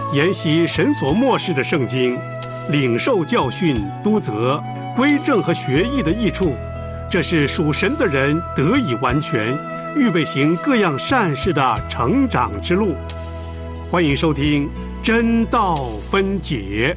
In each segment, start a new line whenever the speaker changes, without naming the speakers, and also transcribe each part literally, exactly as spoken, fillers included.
研习神所默示的圣经，领受教训、督责、归正和学艺的益处，这是属神的人得以完全，预备行各样善事的成长之路。欢迎收听真道分解。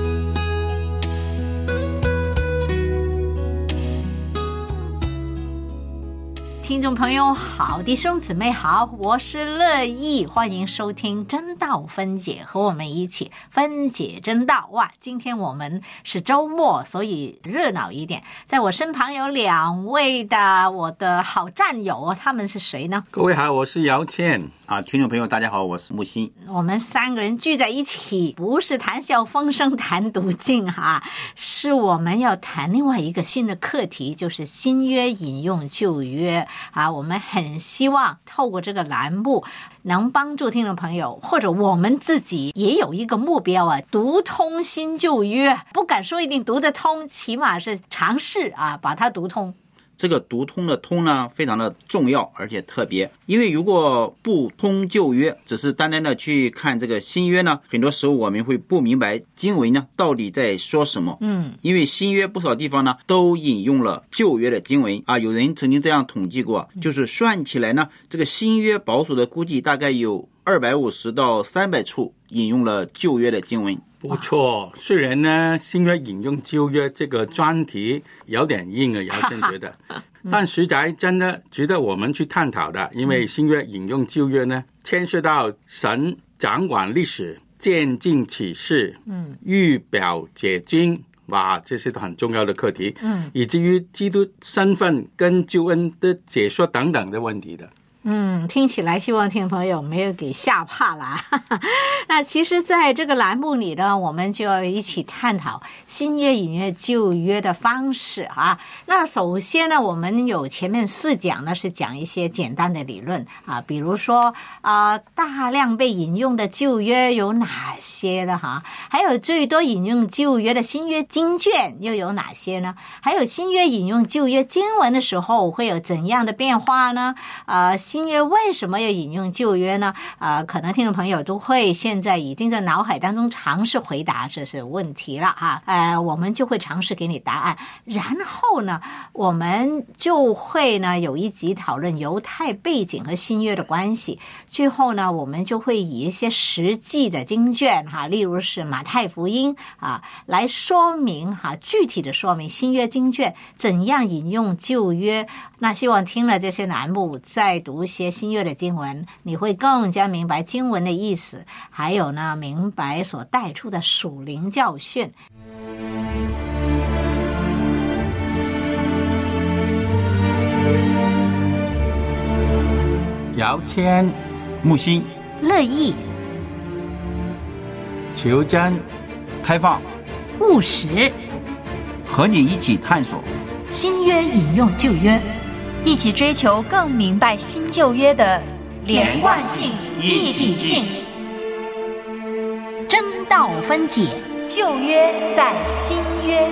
听众朋友好，弟兄姊妹好，我是乐意，欢迎收听真道分解，和我们一起分解真道。哇，今天我们是周末，所以热闹一点。在我身旁有两位的我的好战友，他们是谁呢？
各位好，我是姚倩啊，听众朋友大家好，我是木星。
我们三个人聚在一起，不是谈笑风生谈读经哈，是我们要谈另外一个新的课题，就是新约引用旧约啊。我们很希望透过这个栏目能帮助听众朋友，或者我们自己也有一个目标啊，读通新旧约，不敢说一定读得通，起码是尝试啊把它读通。
这个读通的通呢非常的重要而且特别，因为如果不通旧约，只是单单的去看这个新约呢，很多时候我们会不明白经文呢到底在说什么。嗯，因为新约不少地方呢都引用了旧约的经文啊，有人曾经这样统计过，就是算起来呢，这个新约保守的估计大概有二百五十到三百处引用了旧约的经文。
不错，虽然呢新约引用旧约这个专题有点硬啊，姚真觉得但实在真的值得我们去探讨的，因为新约引用旧约呢牵涉到神掌管历史、渐进启示、嗯，预表解经，哇，这是很重要的课题，嗯，以至于基督身份跟救恩的解说等等的问题的。
嗯，听起来希望听众朋友没有给吓怕了。那其实在这个栏目里呢，我们就要一起探讨新约引用旧约的方式啊。那首先呢，我们有前面四讲呢是讲一些简单的理论啊，比如说啊、呃，大量被引用的旧约有哪些的哈？还有最多引用旧约的新约经卷又有哪些呢？还有新约引用旧约经文的时候会有怎样的变化呢？啊、呃。新约为什么要引用旧约呢？呃，可能听众朋友都会现在已经在脑海当中尝试回答这是问题了哈。呃，我们就会尝试给你答案。然后呢，我们就会呢有一集讨论犹太背景和新约的关系。最后呢，我们就会以一些实际的经卷哈，例如是马太福音啊，来说明哈，具体的说明新约经卷怎样引用旧约。那希望听了这些栏目，再读一些新约的经文，你会更加明白经文的意思，还有呢，明白所带出的属灵教训。
姚谦、
木星、
乐意、
求真、
开放、
务实，
和你一起探索
新约引用旧约，
一起追求更明白新旧约的
连贯性、一体性。真道分解，
旧约在新约。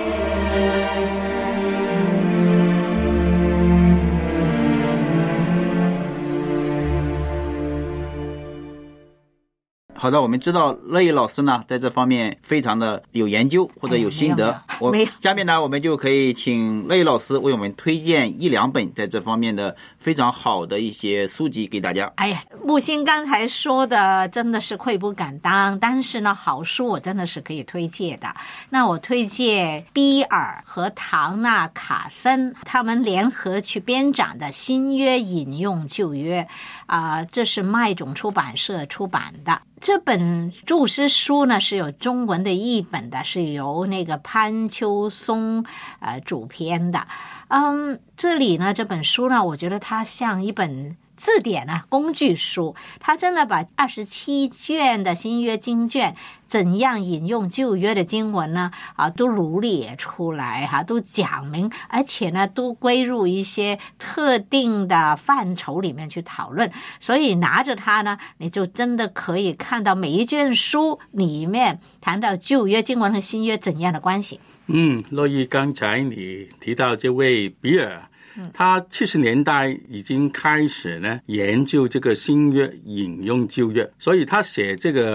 好的，我们知道乐意老师呢在这方面非常的有研究或者有心得、哎、我下面呢我们就可以请乐意老师为我们推荐一两本在这方面的非常好的一些书籍给大家。
哎呀，木星刚才说的真的是愧不敢当，但是呢好书我真的是可以推荐的。那我推荐比尔和唐纳卡森他们联合去编撰的新约引用旧约啊、呃，这是麦种出版社出版的。这本注释书呢是有中文的译本的，是由那个潘秋松呃主编的。嗯，这里呢这本书呢，我觉得它像一本字典啊，工具书，它真的把二十七卷的新约经卷怎样引用旧约的经文呢啊，都罗列出来哈、啊，都讲明，而且呢都归入一些特定的范畴里面去讨论。所以拿着它呢，你就真的可以看到每一卷书里面谈到旧约经文和新约怎样的关系。
嗯，乐意刚才你提到这位比尔，他七十年代已经开始呢研究这个新约引用旧约，所以他写这个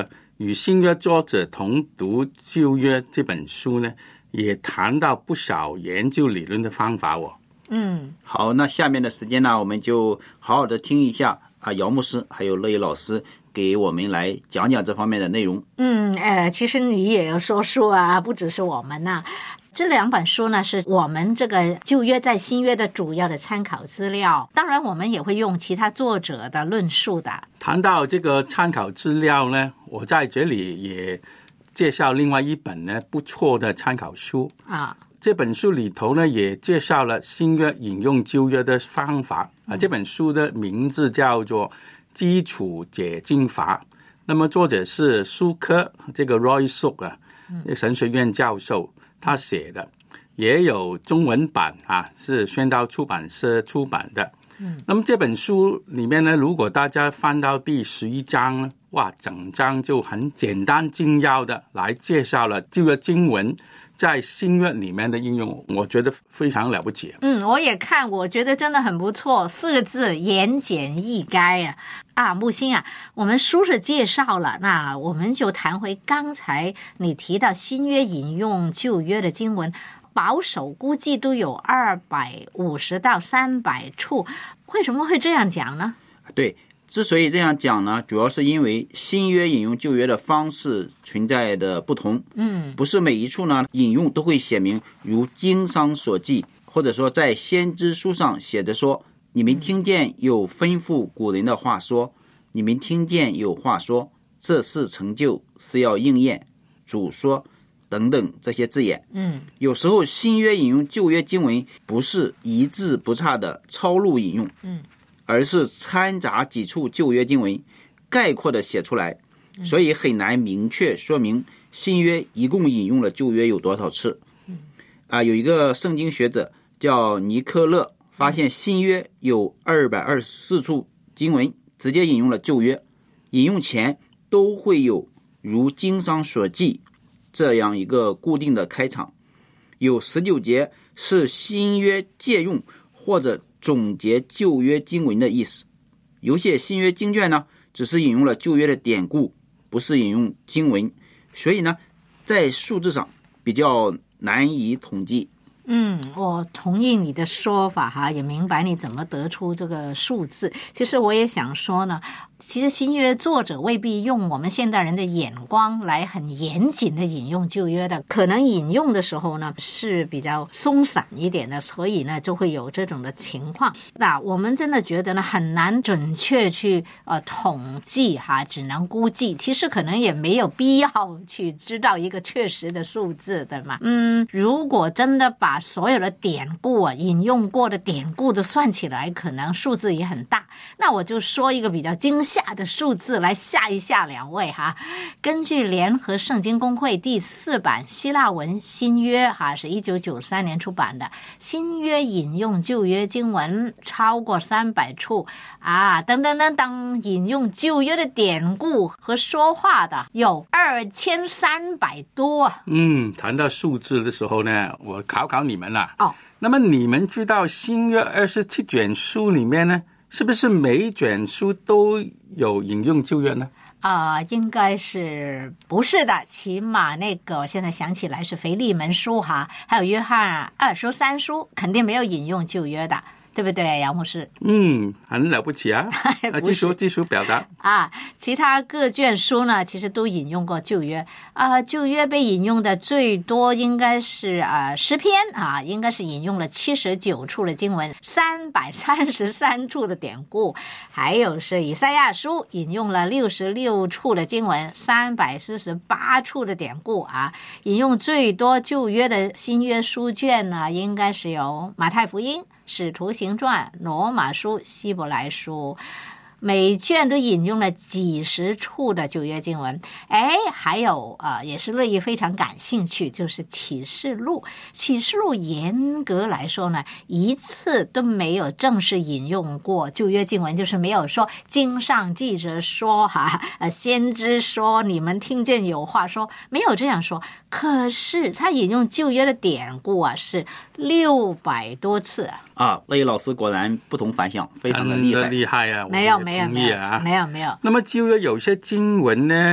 与新约作者同读旧约这本书呢，也谈到不少研究理论的方法哦。
嗯，
好，那下面的时间呢，我们就好好的听一下啊，姚牧师还有乐意老师给我们来讲讲这方面的内容。
嗯，呃，其实你也有说书啊，不只是我们呐、啊。这两本书呢，是我们这个旧约在新约的主要的参考资料。当然，我们也会用其他作者的论述的。
谈到这个参考资料呢，我在这里也介绍另外一本呢不错的参考书
啊。
这本书里头呢，也介绍了新约引用旧约的方法啊。这本书的名字叫做《基础解经法》，那么作者是苏科，这个 Roy Sook 啊，神学院教授。他写的，也有中文版啊，是宣道出版社出版的。嗯，那么这本书里面呢，如果大家翻到第十一章呢，哇，整章就很简单精要的来介绍了这个经文在新约里面的应用，我觉得非常了不起。
嗯，我也看，我觉得真的很不错，四个字：言简意赅啊！啊，木星啊，我们书是介绍了，那我们就谈回刚才你提到新约引用旧约的经文，保守估计都有二百五十到三百处，为什么会这样讲呢？
对，之所以这样讲呢，主要是因为新约引用旧约的方式存在的不同。嗯，不是每一处呢引用都会写明如经上所记，或者说在先知书上写着说，你们听见有吩咐古人的话说，你们听见有话说，这事成就，是要应验，主说等等这些字眼。
嗯，
有时候新约引用旧约经文不是一字不差的抄录引用，嗯，而是掺杂几处旧约经文，概括的写出来，所以很难明确说明新约一共引用了旧约有多少次。啊，有一个圣经学者叫尼科勒，发现新约有二百二十四处经文直接引用了旧约，引用前都会有如经上所记这样一个固定的开场，有十九节是新约借用或者总结旧约经文的意思。有些新约经卷呢，只是引用了旧约的典故，不是引用经文，所以呢，在数字上比较难以统计。
嗯，我同意你的说法哈，也明白你怎么得出这个数字。其实我也想说呢，其实新约作者未必用我们现代人的眼光来很严谨的引用旧约的，可能引用的时候呢是比较松散一点的，所以呢就会有这种的情况。那我们真的觉得呢很难准确去呃统计哈，只能估计，其实可能也没有必要去知道一个确实的数字，对吗？嗯，如果真的把所有的典故啊引用过的典故都算起来，可能数字也很大。那我就说一个比较惊吓的数字来吓一吓两位哈。根据联合圣经公会第四版希腊文新约哈，是一九九三年出版的，新约引用旧约经文超过三百处啊，等等等等，引用旧约的典故和说话的有二千三百多。
嗯，谈到数字的时候呢，我考考你们了。
哦，
那么你们知道新约二十七卷书里面呢，是不是每一卷书都有引用旧约呢？
啊、呃，应该是不是的？起码那个我现在想起来是腓利门书哈，还有约翰二书三书，肯定没有引用旧约的。对不对，杨牧师？
嗯，很了不起啊！啊，技术技术表达
啊，其他各卷书呢，其实都引用过旧约啊。旧约被引用的最多应该是啊诗篇啊，应该是引用了七十九处的经文，三百三十三处的典故，还有是以赛亚书引用了六十六处的经文，三百四十八处的典故啊。引用最多旧约的新约书卷呢，应该是有马太福音、使徒行传、罗马书、希伯来书，每卷都引用了几十处的旧约经文。哎，还有呃，也是乐意非常感兴趣，就是启示录。启示录严格来说呢，一次都没有正式引用过旧约经文，就是没有说经上记着说哈，呃，先知说你们听见有话说，没有这样说。可是他引用旧约的典故啊，是六百多次啊。
啊，乐意老师果然不同凡响，非常的厉害，
厉害啊！
没有没有没有
啊，
没有没有。
那么旧约有些经文呢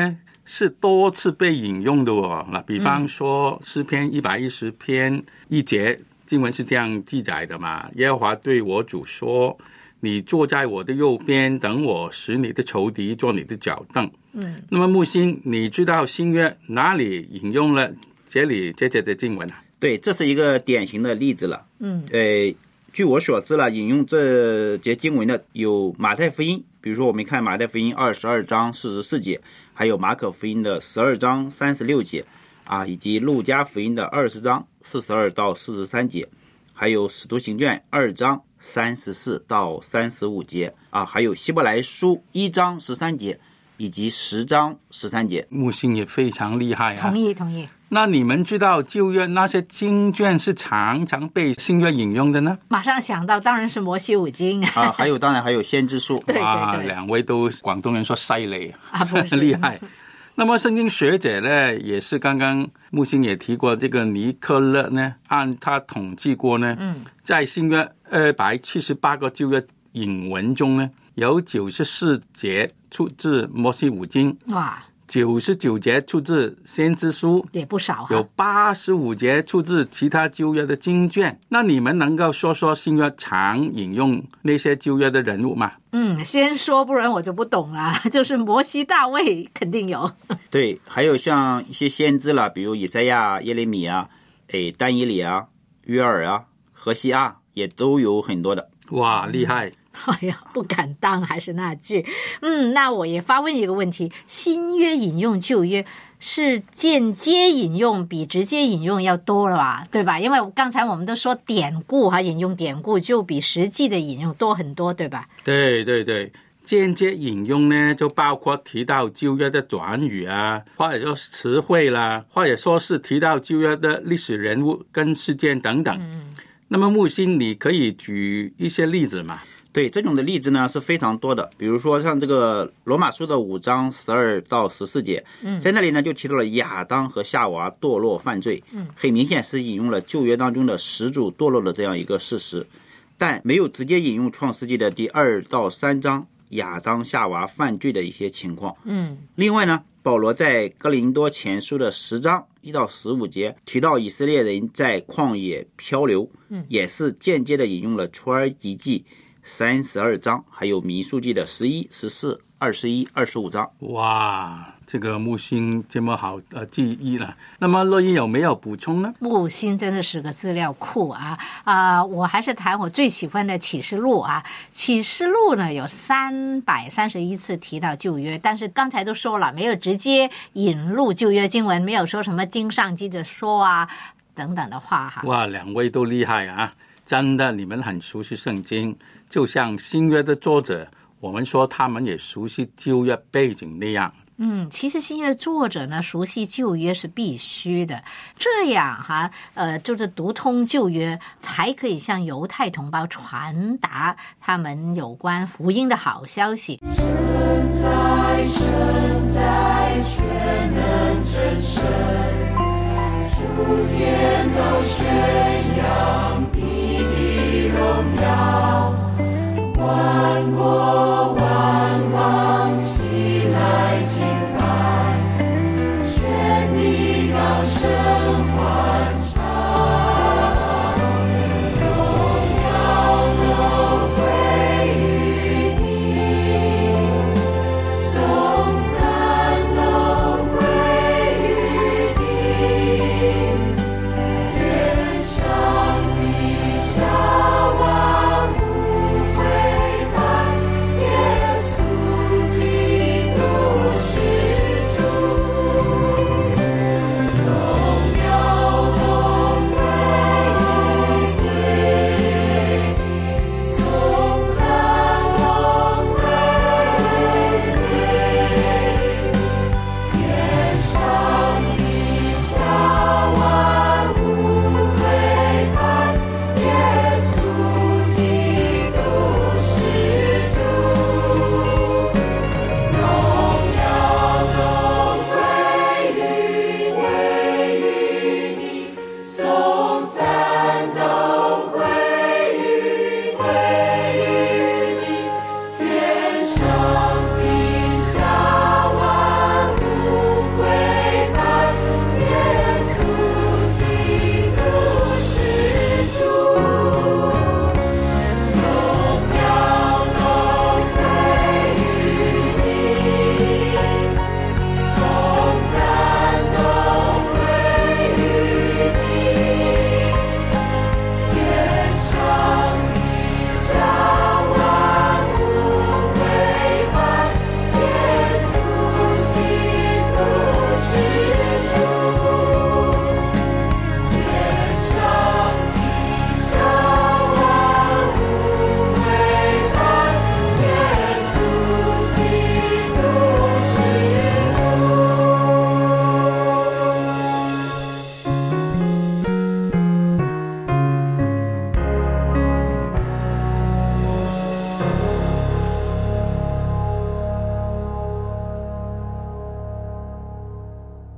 是多次被引用的哦。那比方说诗篇一百一十篇一节经文是这样记载的嘛，耶和华对我主说，你坐在我的右边，等我使你的仇敌做你的脚凳。嗯，那么木星，你知道新约哪里引用了这里这节的经文啊？
对，这是一个典型的例子了。嗯，呃，据我所知了，引用这节经文的有马太福音，比如说我们看马太福音二十二章四十四节，还有马可福音的十二章三十六节啊，以及路加福音的二十章四十二到四十三节，还有使徒行传二章三十四到三十五节啊，还有希伯来书一章十三节以及十章十三节。
木星也非常厉害啊！
同意同意。
那你们知道旧约那些经卷是常常被新约引用的呢？
马上想到当然是摩西五经
啊，还有当然还有先知书。
对对
哇，
对，
两位都广东人说犀利
啊，不是
厉害。那么圣经学者呢，也是刚刚木星也提过，这个尼克勒呢，按他统计过呢，嗯，在新约二百七十八个旧约引文中呢，有九十四节出自摩西五经，
哇，
九十九节出自先知书，
也不少、啊，
有八十五节出自其他旧约的经卷。那你们能够说说新约常引用那些旧约的人物吗？
嗯，先说，不然我就不懂了。就是摩西、大卫肯定有。
对，还有像一些先知了，比如以赛亚、耶利米啊，诶，但以理啊、约珥啊、何西阿，也都有很多的。
哇，厉害！
哎呀，不敢当，还是那句。嗯，那我也发问一个问题：新约引用旧约是间接引用比直接引用要多了吧？对吧？因为刚才我们都说典故哈，引用典故就比实际的引用多很多，对吧？
对对对，间接引用呢，就包括提到旧约的短语啊，或者说词汇啦，或者说是提到旧约的历史人物跟事件等等。嗯，那么木星，你可以举一些例子吗？
对，这种的例子呢是非常多的，比如说像这个罗马书的五章十二到十四节，嗯，在那里呢就提到了亚当和夏娃堕落犯罪，嗯，很明显是引用了旧约当中的始祖堕落的这样一个事实，但没有直接引用创世纪的第二到三章亚当夏娃犯罪的一些情况，嗯，另外呢，保罗在哥林多前书的十章一到十五节提到以色列人在旷野漂流，嗯，也是间接的引用了出埃及记三十二章，还有民数记的十一、十四、二十一、二十五章。
哇，这个木星这么好呃记忆了。那么乐意有没有补充呢？
木星真的是个资料库啊啊、呃！我还是谈我最喜欢的启示录啊。启示录呢有三百三十一次提到旧约，但是刚才都说了，没有直接引入旧约经文，没有说什么经上记着说啊等等的话哈。
哇，两位都厉害啊！真的，你们很熟悉圣经，就像新约的作者，我们说他们也熟悉旧约背景那样。
嗯，其实新约作者呢，熟悉旧约是必须的，这样哈，呃，就是读通旧约，才可以向犹太同胞传达他们有关福音的好消息。
神在，神在，全能真神，诸天都宣扬你的荣耀，万国万邦起来敬拜，全地高声欢唱，荣耀都归于你，颂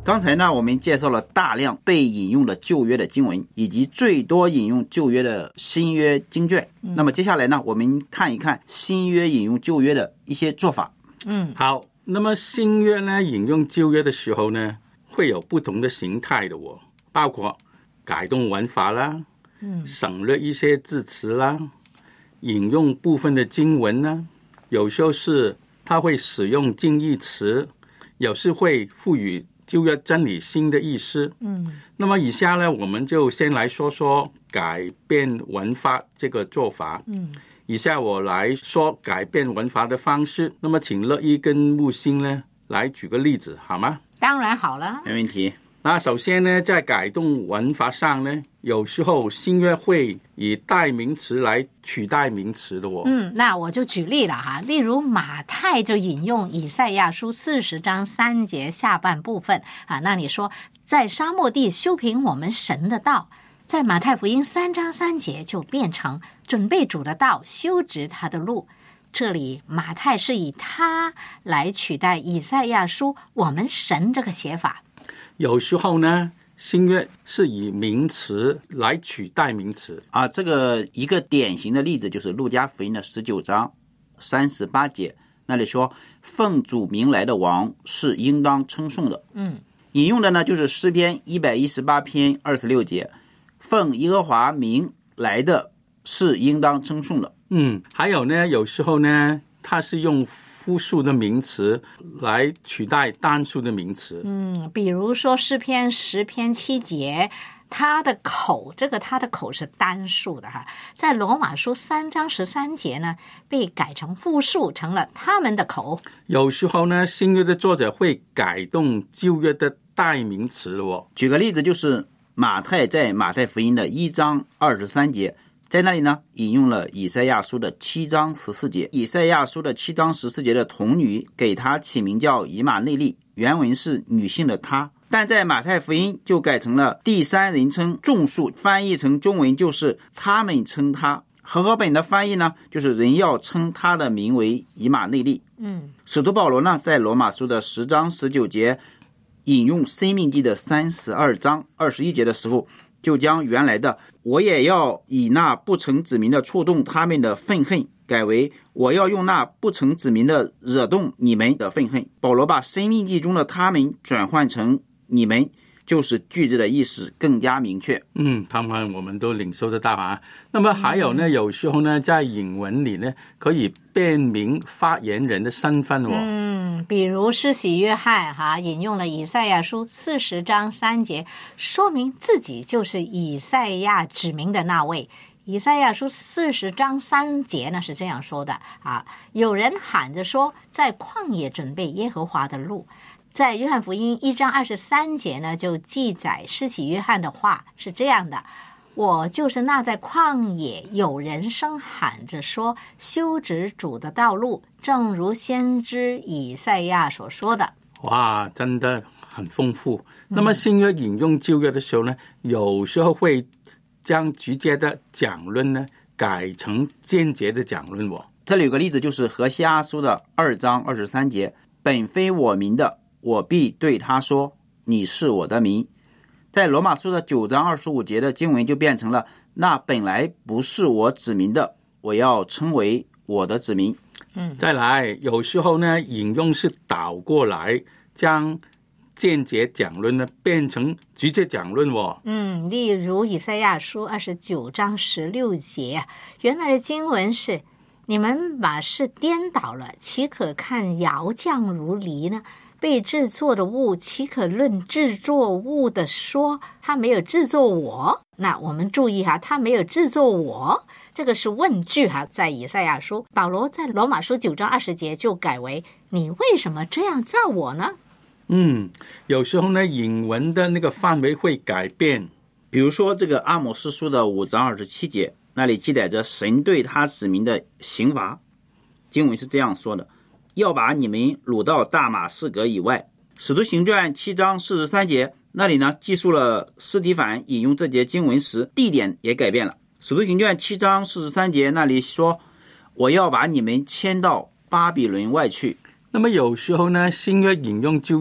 刚才呢，我们介绍了大量被引用的旧约的经文，以及最多引用旧约的新约经卷。嗯、那么接下来呢，我们看一看新约引用旧约的一些做法。
嗯，
好。那么新约呢，引用旧约的时候呢，会有不同的形态的哦，包括改动文法啦，嗯，省略一些字词啦，引用部分的经文呢，有时候是它会使用近义词，有时会赋予旧约真理新的意思。嗯，那么以下呢，我们就先来说说改变文法这个做法。嗯，以下我来说改变文法的方式。那么请乐意跟木星呢来举个例子好吗？
当然好了，
没问题。
那首先呢，在改动文法上呢，有时候新约会以代名词来取代名词的哦。
嗯，那我就举例了哈，例如马太就引用以赛亚书四十章三节下半部分啊，那你说在沙漠地修平我们神的道，在马太福音三章三节就变成准备主的道，修直他的路。这里马太是以他来取代以赛亚书我们神这个写法。
有时候呢，新约是以名词来取代名词
啊。这个一个典型的例子就是路加福音的十九章三十八节，那里说奉主名来的王是应当称颂的。嗯，引用的呢就是诗篇一百一十八篇二十六节，奉耶和华名来的是应当称颂的。
嗯，还有呢，有时候呢，它是用复数的名词来取代单数的名词。
嗯，比如说诗篇十篇七节，他的口，这个他的口是单数的哈，在罗马书三章十三节呢，被改成复数，成了他们的口。
有时候呢，新约的作者会改动旧约的代名词哦。
举个例子，就是马太在马太福音的一章二十三节。在那里呢，引用了以赛亚书的七章十四节。以赛亚书的七章十四节的童女给她起名叫以马内利，原文是女性的她，但在马太福音就改成了第三人称众数，翻译成中文就是他们称她。和合本的翻译呢，就是人要称她的名为以马内利。嗯，使徒保罗呢，在罗马书的十章十九节引用申命记的三十二章二十一节的时候，就将原来的我也要以那不成子民的触动他们的愤恨，改为我要用那不成子民的惹动你们的愤恨。保罗把申命记中的他们转换成你们，就是句子的意思更加明确。
嗯，他们我们都领受得到啊。那么还有呢，有时候呢，在引文里呢，可以辨明发言人的身份哦。
嗯，比如施洗约翰哈引用了以赛亚书四十章三节，说明自己就是以赛亚指明的那位。以赛亚书四十章三节呢是这样说的啊，有人喊着说，在旷野准备耶和华的路。在约翰福音一章二十三节呢，就记载施洗约翰的话是这样的，我就是那在旷野有人声喊着说，修直主的道路，正如先知以赛亚所说的。
哇，真的很丰富。那么新约引用旧约的时候呢，有时候会将直接的讲论呢改成间接的讲论哦。
这里有个例子，就是何西阿书的二章二十三节，本非我民的，我必对他说，你是我的民。在罗马书的九章二十五节的经文就变成了，那本来不是我子民的，我要称为我的子民。
嗯，再来，有时候呢，引用是倒过来，将间接讲论呢变成直接讲论哦。
嗯，例如以赛亚书二十九章十六节，原来的经文是，你们把事颠倒了，岂可看窑匠如泥呢？被制作的物岂可论制作物的说，他没有制作我？那我们注意哈，他没有制作我，这个是问句哈，在以赛亚书。保罗在罗马书九章二十节就改为，你为什么这样造我呢？
嗯，有时候呢，引文的那个范围会改变。
比如说这个阿摩司书的五章二十七节，那里记载着神对他子民的刑罚，经文是这样说的，要把你们掳到大马士革以外。使徒行传七章四十三节，那里呢记述了司提反引用这节经文时地点也改变了。使徒行传七章四十三节那里说，我要把你们迁到巴比伦外去。
那么有时候呢，新约引用旧约的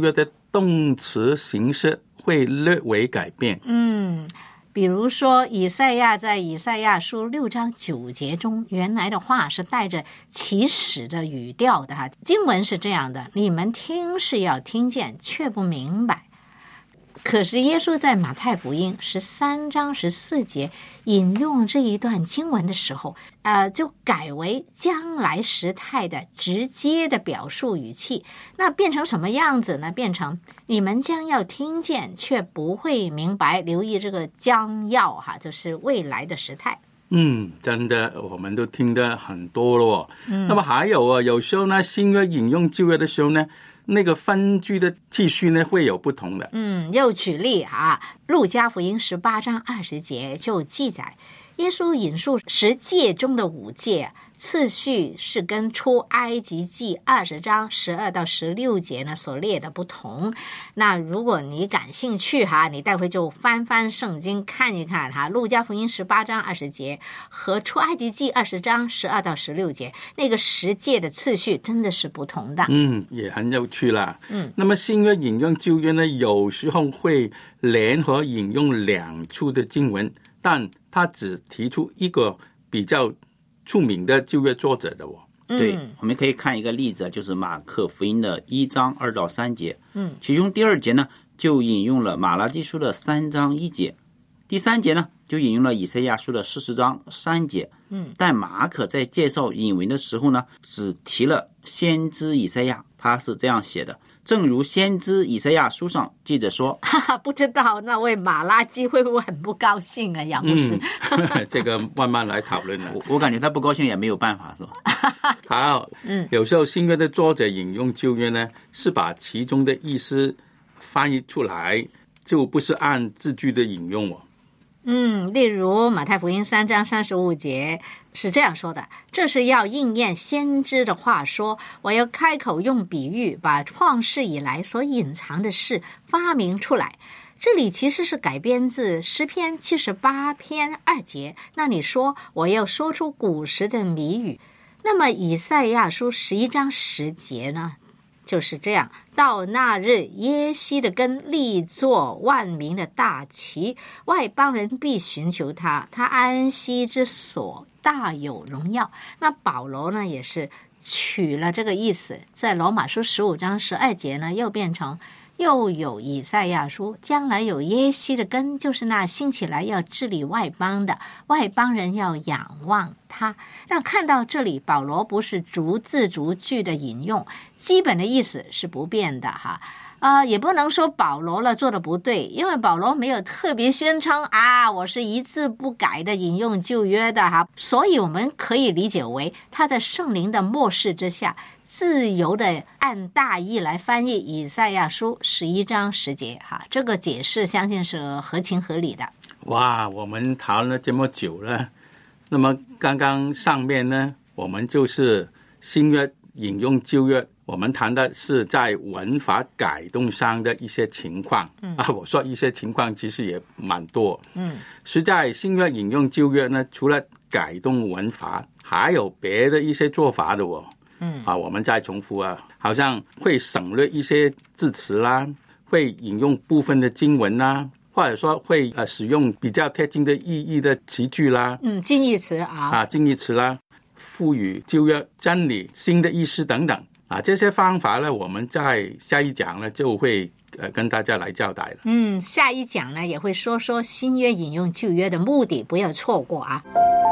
动词形式会略微改变。
嗯，比如说以赛亚在以赛亚书六章九节中，原来的话是带着起始的语调的哈。经文是这样的：你们听是要听见，却不明白。可是耶稣在马太福音十三章十四节引用这一段经文的时候，呃，就改为将来时态的直接的表述语气。那变成什么样子呢？变成你们将要听见，却不会明白。留意这个将要哈，就是未来的时态。
嗯，真的，我们都听得很多了哦。嗯，那么还有啊，有时候呢，新约引用旧约的时候呢，那个分句的次序呢会有不同的。
嗯，又举例啊，路加福音十八章二十节就记载，耶稣引述十诫中的五诫，次序是跟出埃及记二十章十二到十六节呢所列的不同。那如果你感兴趣哈，你待会就翻翻圣经看一看哈，路加福音十八章二十节和出埃及记二十章十二到十六节那个十诫的次序真的是不同的。
嗯，也很有趣啦。
嗯，
那么新约引用旧约呢，有时候会联合引用两处的经文，但他只提出一个比较出名的旧约作者的哦。
对，我们可以看一个例子，就是马可福音的一章二到三节。
嗯，
其中第二节呢就引用了马拉基书的三章一节，第三节呢就引用了以赛亚书的四十章三节。
嗯，
但马可在介绍引文的时候呢，只提了先知以赛亚，他是这样写的：正如先知以赛亚书上记着说。
哈哈，不知道那位马拉基会不会很不高兴啊，杨牧师？
嗯、这个慢慢来讨论了。
我我感觉他不高兴也没有办法，是吧？
好，
嗯，
有时候新约的作者引用旧约呢，是把其中的意思翻译出来，就不是按字句的引用哦。
嗯，例如马太福音三章三十五节是这样说的：这是要应验先知的话说，我要开口用比喻，把创世以来所隐藏的事发明出来。这里其实是改编自诗篇七十八篇二节，那你说我要说出古时的谜语。那么以赛亚书十一章十节呢，就是这样：到那日，耶西的根立作万民的大旗，外邦人必寻求他，他安息之所大有荣耀。那保罗呢也是取了这个意思，在罗马书十五章十二节呢又变成又有以赛亚书，将来有耶西的根，就是那兴起来要治理外邦的，外邦人要仰望他。让看到这里，保罗不是逐字逐句的引用，基本的意思是不变的哈。呃，也不能说保罗了做的不对，因为保罗没有特别宣称啊，我是一字不改的引用旧约的哈，所以我们可以理解为他在圣灵的默示之下，自由的按大意来翻译以赛亚书十一章十节哈，这个解释相信是合情合理的。
哇，我们讨论了这么久了，那么刚刚上面呢，我们就是新约引用旧约，我们谈的是在文法改动上的一些情况。嗯啊，我说一些情况其实也蛮多。
嗯，
实在新约引用旧约呢，除了改动文法，还有别的一些做法的哦。
嗯
啊，我们再重复啊，好像会省略一些字词啦，会引用部分的经文啦，或者说会呃使用比较贴近的意义的词句啦。
嗯，近义词啊，
啊，近义词啦，赋予旧约真理新的意思等等。啊，这些方法呢，我们在下一讲呢就会呃跟大家来交代了。
嗯，下一讲呢也会说说新约引用旧约的目的，不要错过啊。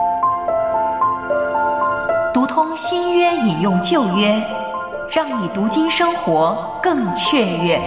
读通新约引用旧约，让你读经生活更雀跃。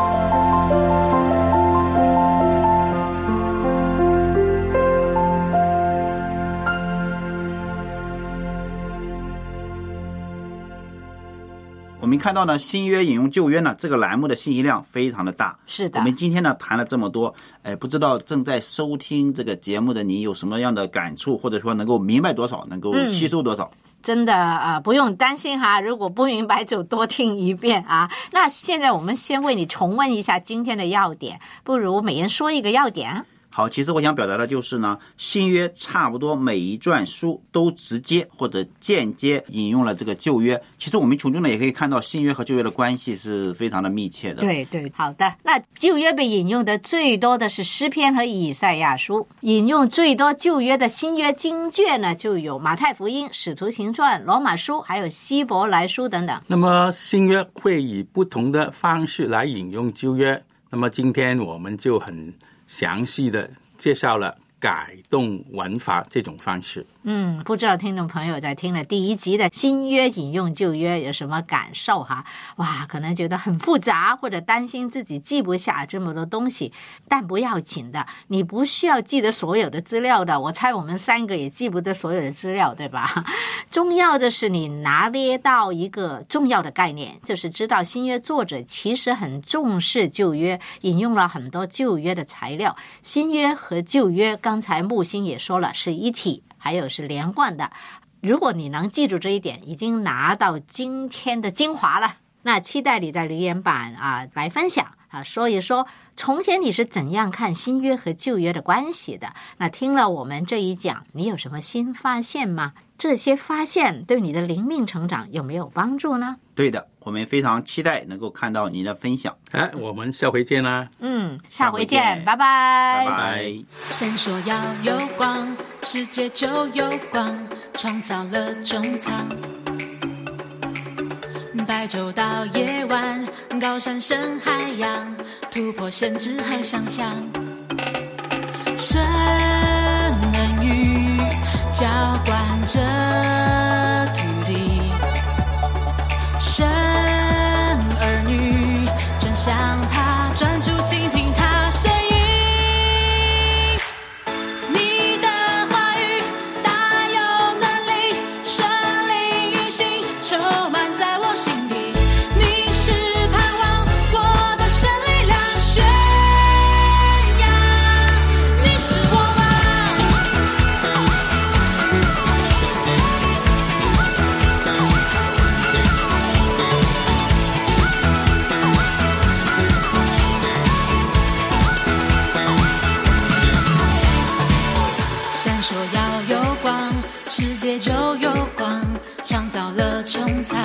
我们看到呢，新约引用旧约呢，这个栏目的信息量非常的大。
是的，
我们今天呢谈了这么多，哎，不知道正在收听这个节目的你有什么样的感触，或者说能够明白多少，能够吸收多少？
嗯、真的啊、呃，不用担心哈，如果不明白就多听一遍啊。那现在我们先为你重温一下今天的要点，不如每人说一个要点。
好，其实我想表达的就是呢，新约差不多每一卷书都直接或者间接引用了这个旧约。其实我们从中呢也可以看到新约和旧约的关系是非常的密切的。
对对，好的。那旧约被引用的最多的是诗篇和以赛亚书，引用最多旧约的新约经卷呢，就有马太福音、使徒行传、罗马书，还有希伯来书等等。
那么新约会以不同的方式来引用旧约，那么今天我们就很详细的介绍了改动文法这种方式。
嗯，不知道听众朋友在听了第一集的新约引用旧约有什么感受哈？哇，可能觉得很复杂，或者担心自己记不下这么多东西，但不要紧的，你不需要记得所有的资料的。我猜我们三个也记不得所有的资料，对吧？重要的是你拿捏到一个重要的概念，就是知道新约作者其实很重视旧约，引用了很多旧约的材料。新约和旧约，刚才木星也说了，是一体，还有是连贯的。如果你能记住这一点，已经拿到今天的精华了。那期待你在留言板啊来分享啊，说一说从前你是怎样看新约和旧约的关系的。那听了我们这一讲，你有什么新发现吗？这些发现对你的灵命成长有没有帮助呢？
对的，我们非常期待能够看到您的分享。
哎，我们下回见啦。
嗯，下回见，
下回见
拜拜。
拜拜。
神说要有光，世界就有光，创造了穹苍。白昼到夜晚，高山深海洋，突破限制和想象。神能语浇灌着土地，神儿女转向他，专注倾听他声音。你的话语大有能力，生灵运行，充满在我心底。你是盼望我的神力量宣扬，你是我王。闪烁要有光，世界就有光，创造了穹苍。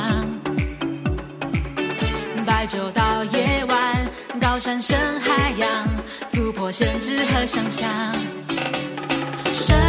白昼到夜晚，高山深海洋，突破限制和想象。神